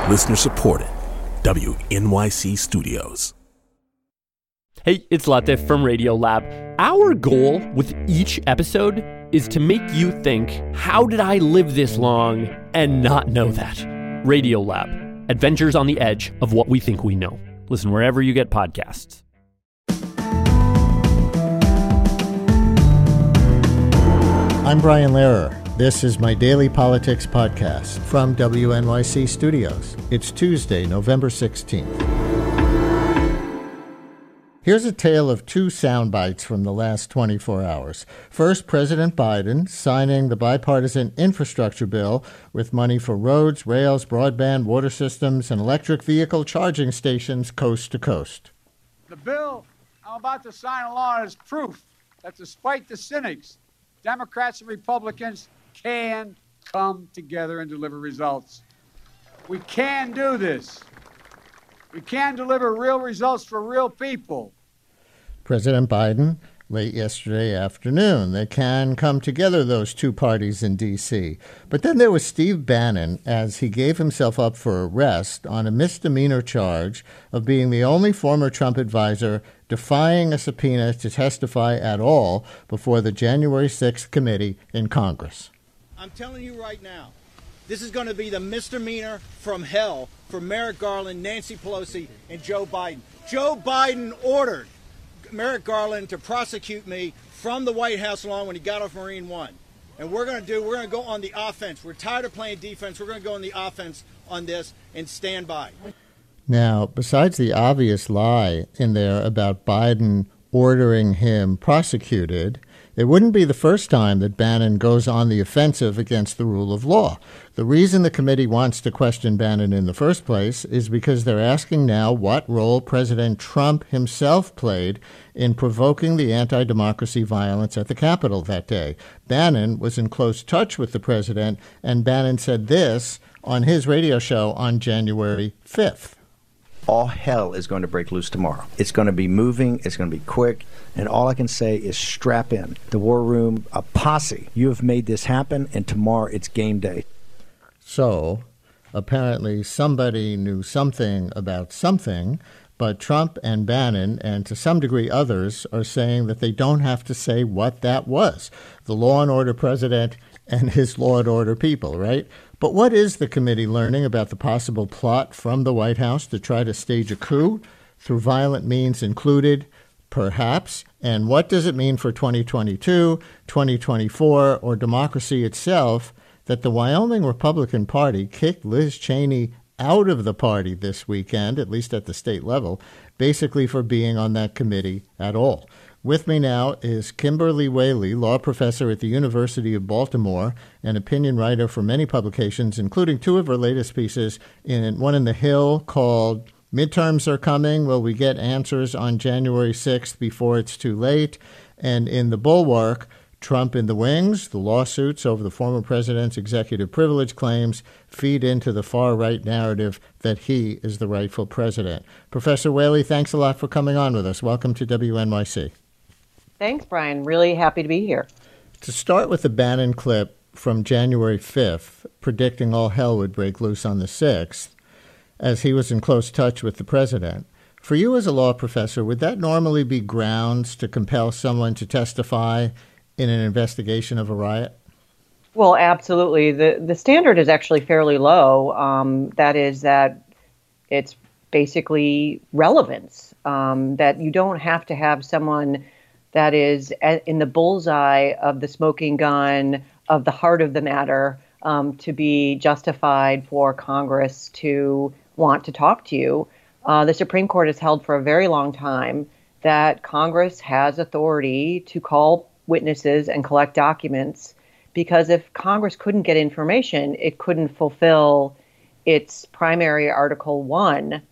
Listener supported. WNYC Studios. Hey, it's Latif from Radiolab. Our goal with each episode is to make you think, how did I live this long and not know that? Radiolab, adventures on the edge of what we think we know. Listen wherever you get podcasts. I'm Brian Lehrer. This is my daily politics podcast from WNYC Studios. It's Tuesday, November 16th. Here's a tale of two sound bites from the last 24 hours. First, President Biden signing the bipartisan infrastructure bill with money for roads, rails, broadband, water systems, and electric vehicle charging stations coast to coast. The bill I'm about to sign along is proof that despite the cynics, Democrats and Republicans can come together and deliver results. We can do this. We can deliver real results for real people. President Biden, late yesterday afternoon. They can come together, those two parties in D.C. But then there was Steve Bannon, as he gave himself up for arrest on a misdemeanor charge of being the only former Trump advisor defying a subpoena to testify at all before the January 6th committee in Congress. I'm telling you right now, this is going to be the misdemeanor from hell for Merrick Garland, Nancy Pelosi, and Joe Biden. Joe Biden ordered Merrick Garland to prosecute me from the White House lawn when he got off Marine One. And we're going to go on the offense. We're tired of playing defense. We're going to go on the offense on this and stand by. Now, besides the obvious lie in there about Biden ordering him prosecuted, it wouldn't be the first time that Bannon goes on the offensive against the rule of law. The reason the committee wants to question Bannon in the first place is because they're asking now what role President Trump himself played in provoking the anti-democracy violence at the Capitol that day. Bannon was in close touch with the president, and Bannon said this on his radio show on January 5th. All hell is going to break loose tomorrow. It's going to be moving. It's going to be quick. And all I can say is strap in. The war room, a posse. You have made this happen, and tomorrow it's game day. So, apparently somebody knew something about something, but Trump and Bannon, and to some degree others, are saying that they don't have to say what that was. The law and order president and his law and order people, right? But what is the committee learning about the possible plot from the White House to try to stage a coup through violent means included, perhaps? And what does it mean for 2022, 2024, or democracy itself that the Wyoming Republican Party kicked Liz Cheney out of the party this weekend, at least at the state level, basically for being on that committee at all? With me now is Kimberly Whaley, law professor at the University of Baltimore and opinion writer for many publications, including two of her latest pieces, one in The Hill called Midterms Are Coming. Will we get answers on January 6th before it's too late? And in The Bulwark, Trump in the Wings, the lawsuits over the former president's executive privilege claims feed into the far-right narrative that he is the rightful president. Professor Whaley, thanks a lot for coming on with us. Welcome to WNYC. Thanks, Brian. Really happy to be here. To start with the Bannon clip from January 5th, predicting all hell would break loose on the 6th, as he was in close touch with the president. For you as a law professor, would that normally be grounds to compel someone to testify in an investigation of a riot? Well, absolutely. The standard is actually fairly low. That is that it's basically relevance, that you don't have to have someone that is in the bullseye of the smoking gun, of the heart of the matter, to be justified for Congress to want to talk to you. The Supreme Court has held for a very long time that Congress has authority to call witnesses and collect documents, because if Congress couldn't get information, it couldn't fulfill its primary Article 1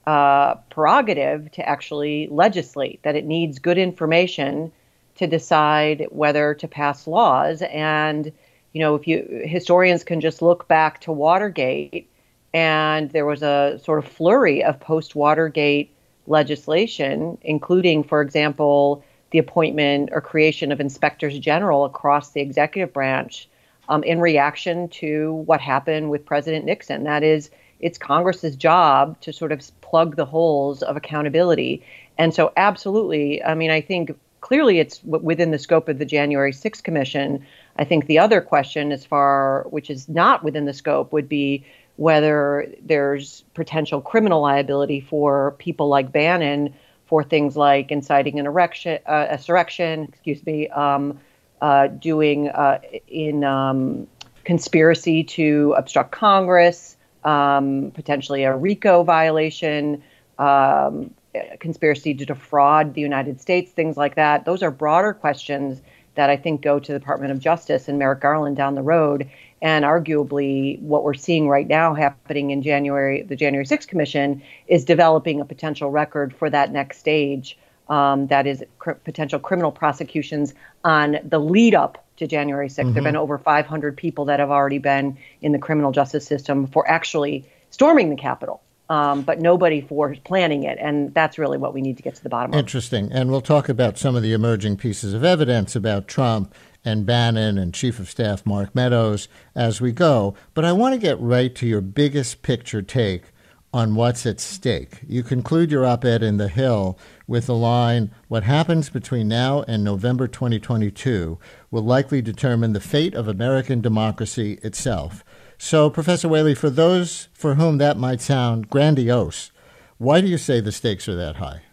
prerogative to actually legislate, that it needs good information to decide whether to pass laws. And, historians can just look back to Watergate, and there was a sort of flurry of post-Watergate legislation, including, for example, the appointment or creation of inspectors general across the executive branch in reaction to what happened with President Nixon. That is, it's Congress's job to sort of plug the holes of accountability. And so absolutely, I mean, I think clearly it's within the scope of the January 6th Commission. I think the other question, which is not within the scope, would be whether there's potential criminal liability for people like Bannon for things like inciting an insurrection, doing conspiracy to obstruct Congress, potentially a RICO violation, conspiracy to defraud the United States, things like that. Those are broader questions that I think go to the Department of Justice and Merrick Garland down the road. And arguably what we're seeing right now happening in the January 6th Commission is developing a potential record for that next stage. That is potential criminal prosecutions on the lead up to January 6th. There have been over 500 people that have already been in the criminal justice system for actually storming the Capitol. But nobody for planning it. And that's really what we need to get to the bottom of. Interesting. And we'll talk about some of the emerging pieces of evidence about Trump and Bannon and Chief of Staff Mark Meadows as we go. But I want to get right to your biggest picture take on what's at stake. You conclude your op-ed in The Hill with the line, "What happens between now and November 2022 will likely determine the fate of American democracy itself." So, Professor Whaley, for those for whom that might sound grandiose, why do you say the stakes are that high?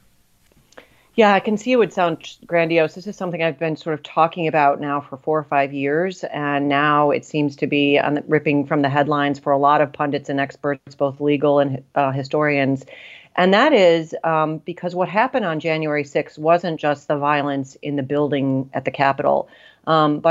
Yeah, I can see it would sound grandiose. This is something I've been sort of talking about now for 4 or 5 years, and now it seems to be ripping from the headlines for a lot of pundits and experts, both legal and historians. And that is because what happened on January 6th wasn't just the violence in the building at the Capitol. But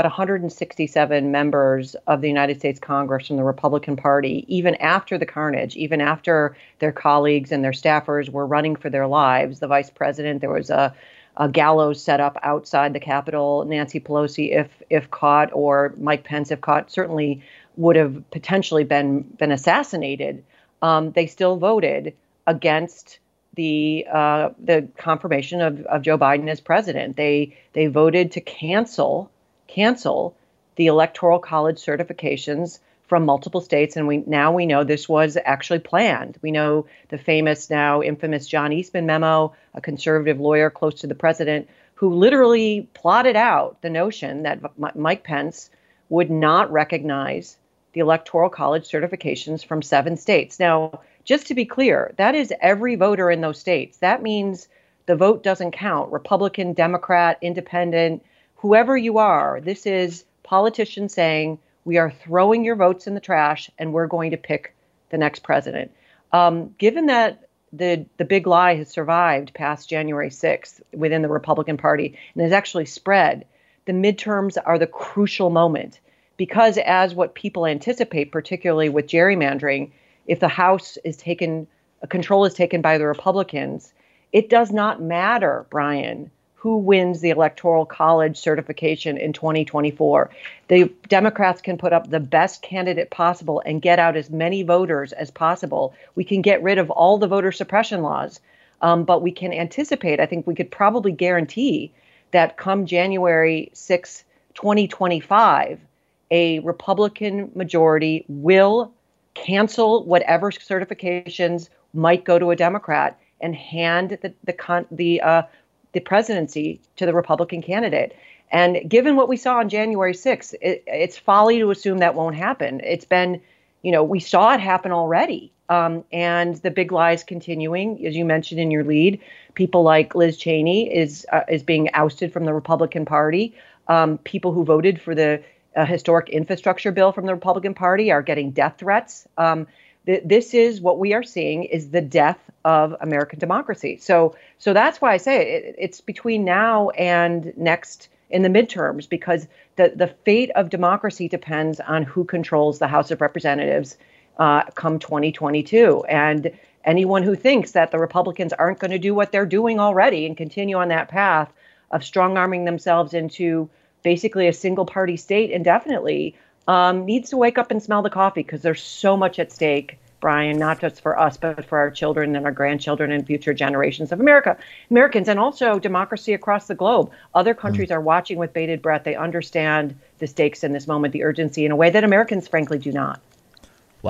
167 members of the United States Congress from the Republican Party, even after the carnage, even after their colleagues and their staffers were running for their lives, the vice president, there was a gallows set up outside the Capitol. Nancy Pelosi, if caught, or Mike Pence, if caught, certainly would have potentially been assassinated. They still voted against the confirmation of Joe Biden as president. They voted to cancel the Electoral College certifications from multiple states. And we know this was actually planned. We know the now infamous John Eastman memo, a conservative lawyer close to the president, who literally plotted out the notion that Mike Pence would not recognize the Electoral College certifications from 7 states. Now, just to be clear, that is every voter in those states. That means the vote doesn't count. Republican, Democrat, Independent, whoever you are, this is politicians saying, we are throwing your votes in the trash and we're going to pick the next president. Given that the big lie has survived past January 6th within the Republican Party and has actually spread, the midterms are the crucial moment. Because as what people anticipate, particularly with gerrymandering, if the House control is taken by the Republicans, it does not matter, Brian, who wins the Electoral College certification in 2024. The Democrats can put up the best candidate possible and get out as many voters as possible. We can get rid of all the voter suppression laws, but we can anticipate, I think we could probably guarantee that come January 6, 2025, a Republican majority will cancel whatever certifications might go to a Democrat and hand the presidency to the Republican candidate. And given what we saw on January 6th, it's folly to assume that won't happen. It's been, we saw it happen already. And the big lie is continuing. As you mentioned in your lead, people like Liz Cheney is being ousted from the Republican Party. People who voted for the historic infrastructure bill from the Republican Party are getting death threats. This is what we are seeing is the death of American democracy. So that's why I say it's between now and next in the midterms, because the fate of democracy depends on who controls the House of Representatives come 2022. And anyone who thinks that the Republicans aren't going to do what they're doing already and continue on that path of strong-arming themselves into basically a single-party state indefinitely needs to wake up and smell the coffee, because there's so much at stake, Brian, not just for us, but for our children and our grandchildren and future generations of Americans, and also democracy across the globe. Other countries are watching with bated breath. They understand the stakes in this moment, the urgency, in a way that Americans, frankly, do not. Wow.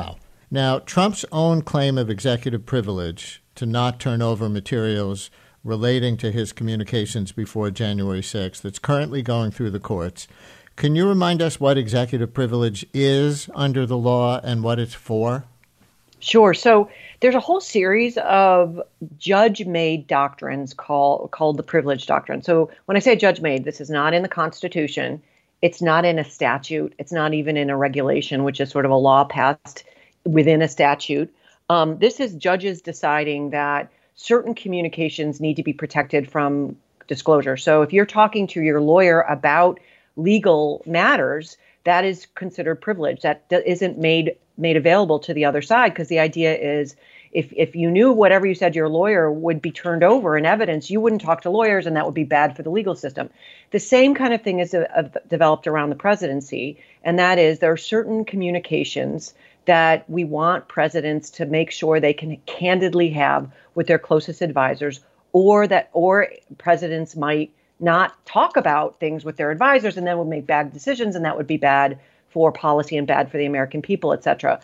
Now, Trump's own claim of executive privilege to not turn over materials relating to his communications before January 6th that's currently going through the courts. Can you remind us what executive privilege is under the law and what it's for? Sure. So there's a whole series of judge-made doctrines called the privilege doctrine. So when I say judge-made, this is not in the Constitution. It's not in a statute. It's not even in a regulation, which is sort of a law passed within a statute. This is judges deciding that certain communications need to be protected from disclosure. So if you're talking to your lawyer about legal matters, that is considered privilege. That isn't made available to the other side, because the idea is if you knew whatever you said to your lawyer would be turned over in evidence, you wouldn't talk to lawyers, and that would be bad for the legal system. The same kind of thing is developed around the presidency, and that is there are certain communications that we want presidents to make sure they can candidly have with their closest advisors, or presidents might not talk about things with their advisors and then would make bad decisions, and that would be bad for policy and bad for the American people, et cetera.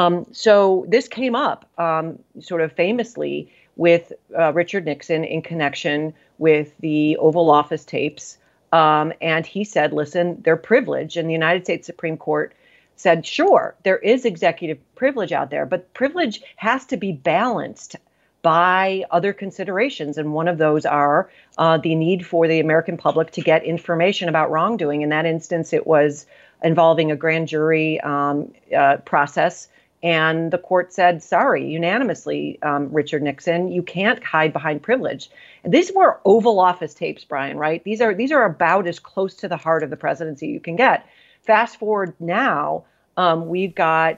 So this came up sort of famously with Richard Nixon in connection with the Oval Office tapes. And he said, listen, they're privileged. And the United States Supreme Court said, sure, there is executive privilege out there, but privilege has to be balanced by other considerations. And one of those are the need for the American public to get information about wrongdoing. In that instance, it was involving a grand jury process. And the court said, sorry, unanimously, Richard Nixon, you can't hide behind privilege. And these were Oval Office tapes, Brian, right? These are about as close to the heart of the presidency you can get. Fast forward now, we've got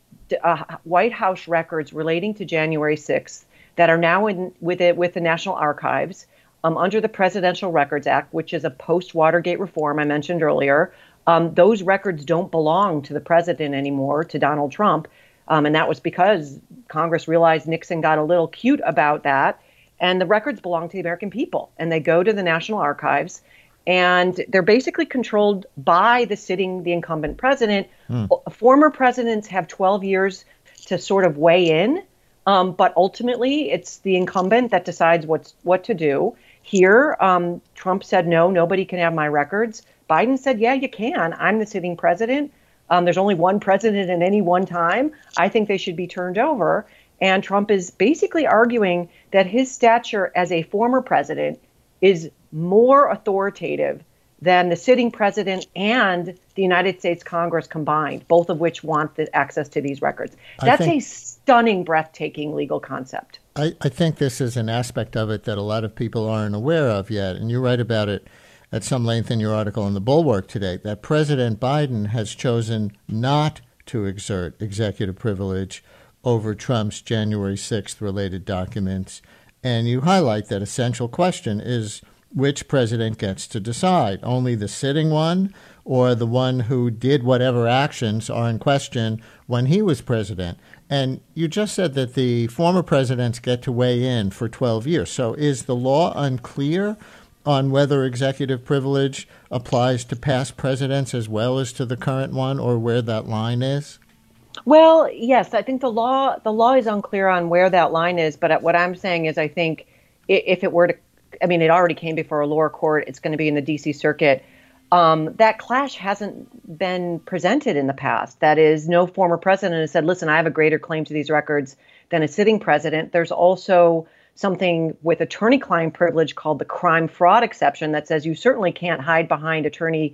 White House records relating to January 6th that are now with the National Archives under the Presidential Records Act, which is a post-Watergate reform I mentioned earlier. Those records don't belong to the president anymore, to Donald Trump. And that was because Congress realized Nixon got a little cute about that. And the records belong to the American people. And they go to the National Archives. And they're basically controlled by the incumbent president. Former presidents have 12 years to sort of weigh in. But ultimately, it's the incumbent that decides what to do. Here, Trump said, no, nobody can have my records. Biden said, yeah, you can. I'm the sitting president. There's only one president at any one time. I think they should be turned over. And Trump is basically arguing that his stature as a former president is more authoritative than the sitting president and the United States Congress combined, both of which want the access to these records. That's a stunning, breathtaking legal concept. I think this is an aspect of it that a lot of people aren't aware of yet, and you write about it at some length in your article in the Bulwark today, that President Biden has chosen not to exert executive privilege over Trump's January 6th related documents. And you highlight that essential question is which president gets to decide, only the sitting one or the one who did whatever actions are in question when he was president. And you just said that the former presidents get to weigh in for 12 years. So is the law unclear on whether executive privilege applies to past presidents as well as to the current one, or where that line is? Well, yes, I think the law is unclear on where that line is. But what I'm saying is I think if it were to, it already came before a lower court. It's going to be in the D.C. Circuit. That clash hasn't been presented in the past. That is, no former president has said, listen, I have a greater claim to these records than a sitting president. There's also something with attorney-client privilege called the crime fraud exception that says you certainly can't hide behind attorney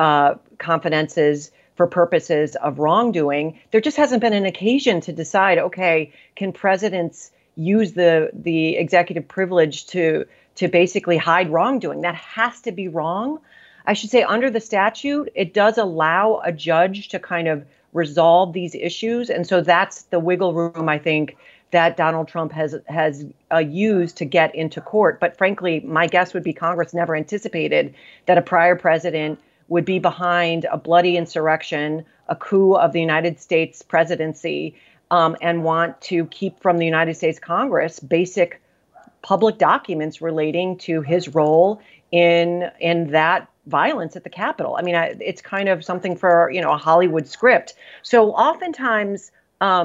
confidences for purposes of wrongdoing. There just hasn't been an occasion to decide, okay, can presidents use the executive privilege to basically hide wrongdoing? That has to be wrong. I should say under the statute, it does allow a judge to kind of resolve these issues. And so that's the wiggle room, I think, that Donald Trump has used to get into court. But frankly, my guess would be Congress never anticipated that a prior president would be behind a bloody insurrection, a coup of the United States presidency, and want to keep from the United States Congress basic public documents relating to his role in that violence at the Capitol. It's kind of something for, a Hollywood script. So oftentimes,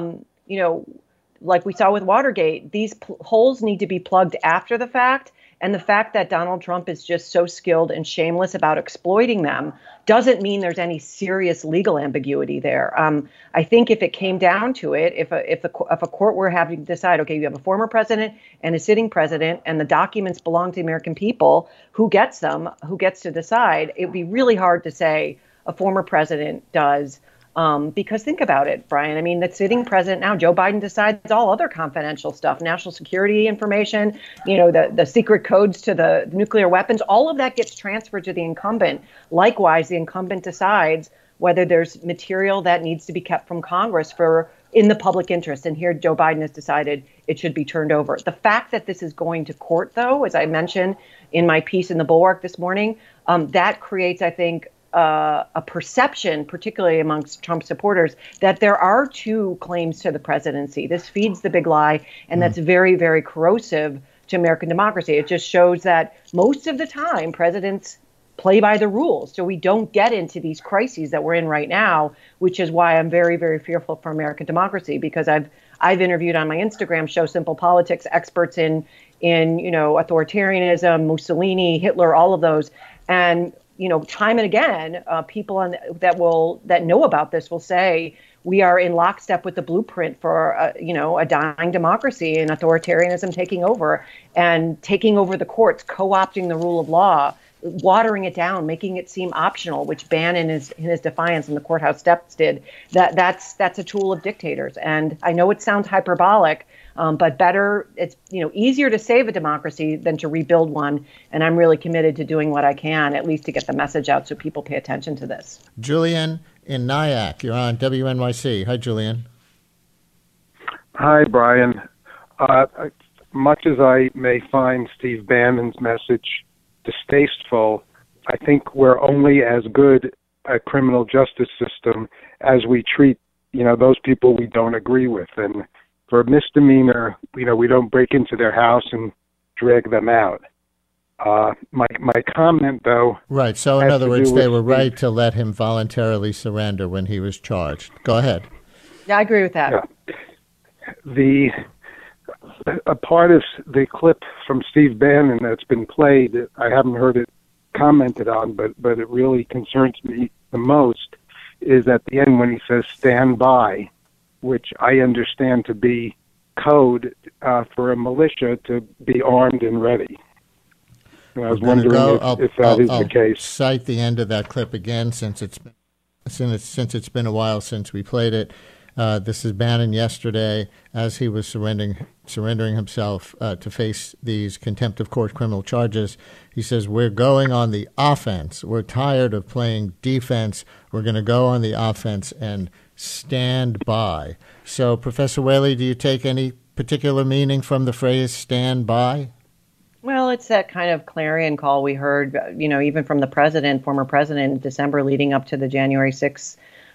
like we saw with Watergate, these holes need to be plugged after the fact. And the fact that Donald Trump is just so skilled and shameless about exploiting them doesn't mean there's any serious legal ambiguity there. I think if it came down to it, if a court were having to decide, okay, you have a former president and a sitting president, and the documents belong to the American people, who gets them, who gets to decide, it would be really hard to say a former president does. Because think about it, Brian. I mean, the sitting president now, Joe Biden, decides all other confidential stuff, national security information, the secret codes to the nuclear weapons, all of that gets transferred to the incumbent. Likewise, the incumbent decides whether there's material that needs to be kept from Congress in the public interest. And here Joe Biden has decided it should be turned over. The fact that this is going to court, though, as I mentioned in my piece in the Bulwark this morning, that creates, I think, a perception, particularly amongst Trump supporters, that there are two claims to the presidency. This feeds the big lie, and that's very, very corrosive to American democracy. It just shows that most of the time presidents play by the rules, so we don't get into these crises that we're in right now, which is why I'm very, very fearful for American democracy, because I've interviewed on my Instagram show, Simple Politics, experts in authoritarianism, Mussolini, Hitler, all of those, and time and again, people that know about this will say we are in lockstep with the blueprint for a dying democracy and authoritarianism taking over the courts, co-opting the rule of law, watering it down, making it seem optional, which Bannon in his defiance in the courthouse steps did. That's a tool of dictators. And I know it sounds hyperbolic, but better, it's easier to save a democracy than to rebuild one. And I'm really committed to doing what I can, at least to get the message out so people pay attention to this. Julian in Nyack, you're on WNYC. Hi, Julian. Hi, Brian. Much as I may find Steve Bannon's message distasteful, I think we're only as good a criminal justice system as we treat, those people we don't agree with. And for a misdemeanor, we don't break into their house and drag them out. My comment, though... Right, so in other words, they were right to let him voluntarily surrender when he was charged. Go ahead. Yeah, I agree with that. Yeah. A part of the clip from Steve Bannon that's been played, I haven't heard it commented on, but it really concerns me the most, is at the end when he says stand by, which I understand to be code for a militia to be armed and ready. And I was wondering if that is the case. I'll cite the end of that clip again since it's been a while since we played it. This is Bannon yesterday as he was surrendering himself to face these contempt of court criminal charges. He says, we're going on the offense. We're tired of playing defense. We're going to go on the offense and stand by. So, Professor Whaley, do you take any particular meaning from the phrase stand by? Well, it's that kind of clarion call we heard, even from the former president in December leading up to the January 6th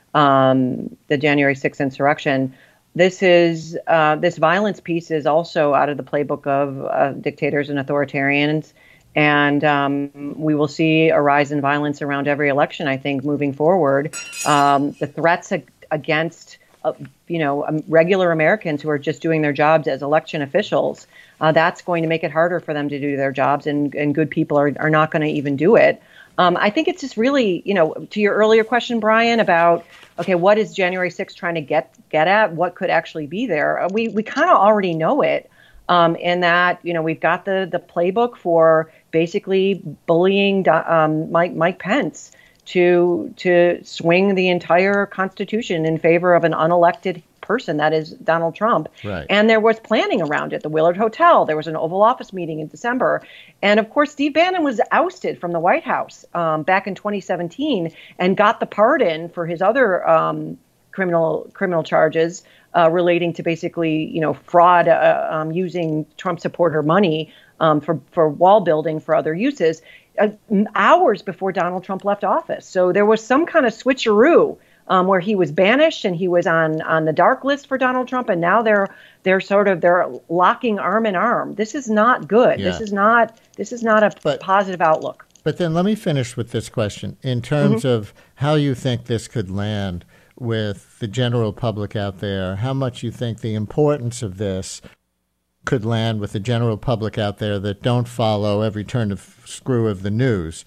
insurrection. This violence piece is also out of the playbook of dictators and authoritarians. And we will see a rise in violence around every election, I think, moving forward. The threats against, regular Americans who are just doing their jobs as election officials, that's going to make it harder for them to do their jobs, and good people are not going to even do it. I think it's just really, to your earlier question, Brian, about, okay, what is January 6th trying to get at? What could actually be there? We kind of already know it, in that, we've got the playbook for basically bullying Mike Pence to swing the entire Constitution in favor of an unelected person, that is Donald Trump. Right. And there was planning around it. The Willard Hotel, there was an Oval Office meeting in December. And of course, Steve Bannon was ousted from the White House back in 2017 and got the pardon for his other criminal charges relating to basically, fraud using Trump supporter money for wall building for other uses hours before Donald Trump left office. So there was some kind of switcheroo where he was banished and he was on the dark list for Donald Trump, and now they're locking arm in arm. This is not good. Yeah. This is not a positive outlook. But then let me finish with this question in terms of how you think this could land with the general public out there, how much you think the importance of this could land with the general public out there that don't follow every turn of screw of the news,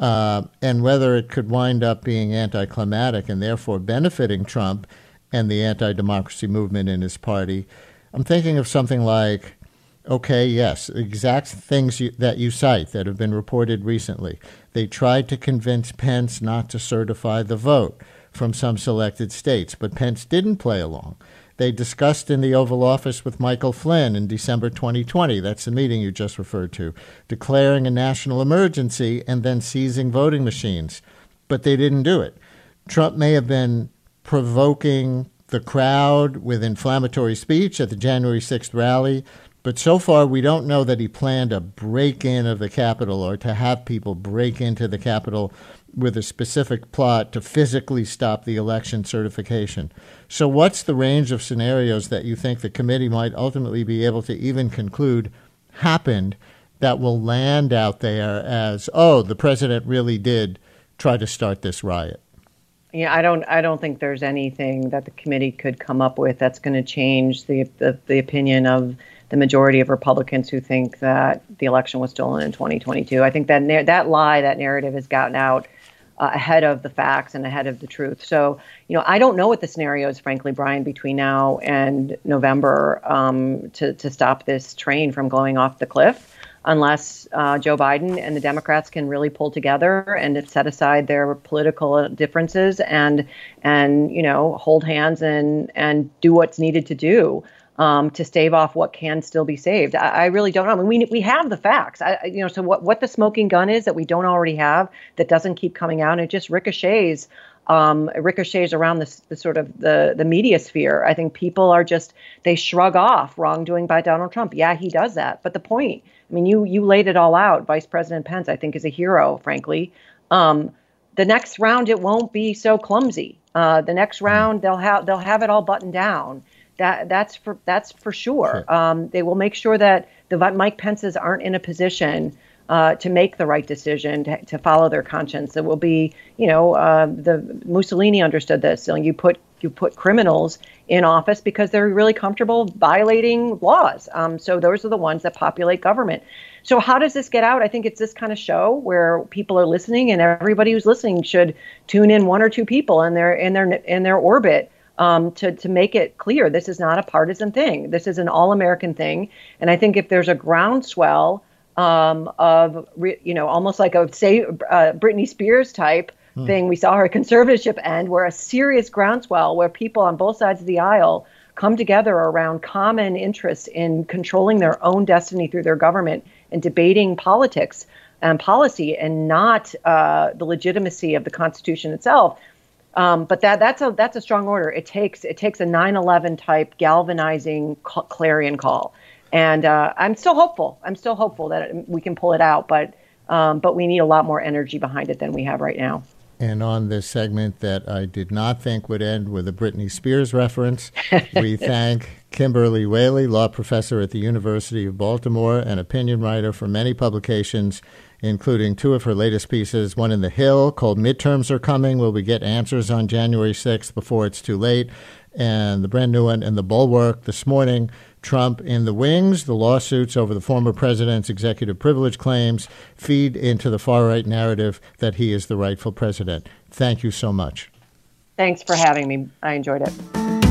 and whether it could wind up being anticlimactic and therefore benefiting Trump and the anti-democracy movement in his party. I'm thinking of something like, okay, yes, exact things that you cite that have been reported recently. They tried to convince Pence not to certify the vote from some selected states, but Pence didn't play along. They discussed in the Oval Office with Michael Flynn in December 2020, that's the meeting you just referred to, declaring a national emergency and then seizing voting machines. But they didn't do it. Trump may have been provoking the crowd with inflammatory speech at the January 6th rally, but so far we don't know that he planned a break-in of the Capitol or to have people break into the Capitol with a specific plot to physically stop the election certification. So what's the range of scenarios that you think the committee might ultimately be able to even conclude happened that will land out there as, oh, the president really did try to start this riot? Yeah, I don't think there's anything that the committee could come up with that's going to change the opinion of the majority of Republicans who think that the election was stolen in 2022. I think that that narrative has gotten out ahead of the facts and ahead of the truth. So, I don't know what the scenario is, frankly, Brian, between now and November to stop this train from going off the cliff, unless Joe Biden and the Democrats can really pull together and set aside their political differences and hold hands and do what's needed to do to stave off what can still be saved. I really don't know. I mean, we have the facts. So what the smoking gun is that we don't already have, that doesn't keep coming out, and it just ricochets around the sort of the media sphere. I think people are they shrug off wrongdoing by Donald Trump. Yeah, he does that. But the point, I mean, you laid it all out. Vice President Pence, I think, is a hero, frankly. The next round, it won't be so clumsy. The next round, they'll have it all buttoned down. That's for sure. They will make sure that the Mike Pences aren't in a position to make the right decision, to follow their conscience. It will be, the Mussolini understood this. So you put criminals in office because they're really comfortable violating laws. So those are the ones that populate government. So how does this get out? I think it's this kind of show where people are listening, and everybody who's listening should tune in one or two people in their orbit. To make it clear, this is not a partisan thing. This is an all-American thing. And I think if there's a groundswell of, almost like a, Britney Spears type thing, we saw her conservatorship end, where a serious groundswell where people on both sides of the aisle come together around common interests in controlling their own destiny through their government and debating politics and policy and not the legitimacy of the Constitution itself. But that's a strong order. It takes a 9/11 type galvanizing clarion call, and I'm still hopeful. That we can pull it out, but we need a lot more energy behind it than we have right now. And on this segment that I did not think would end with a Britney Spears reference, we thank Kimberly Whaley, law professor at the University of Baltimore and opinion writer for many publications, including two of her latest pieces, one in The Hill called Midterms Are Coming, where we get answers on January 6th before it's too late, and the brand new one in The Bulwark this morning, Trump in the Wings. The lawsuits over the former president's executive privilege claims feed into the far-right narrative that he is the rightful president. Thank you so much. Thanks for having me. I enjoyed it.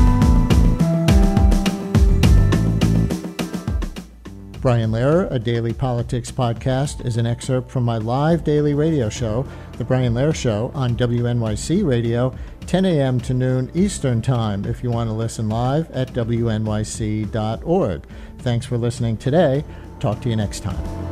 Brian Lehrer, a daily politics podcast, is an excerpt from my live daily radio show, The Brian Lehrer Show, on WNYC Radio, 10 a.m. to noon Eastern Time, if you want to listen live at wnyc.org. Thanks for listening today. Talk to you next time.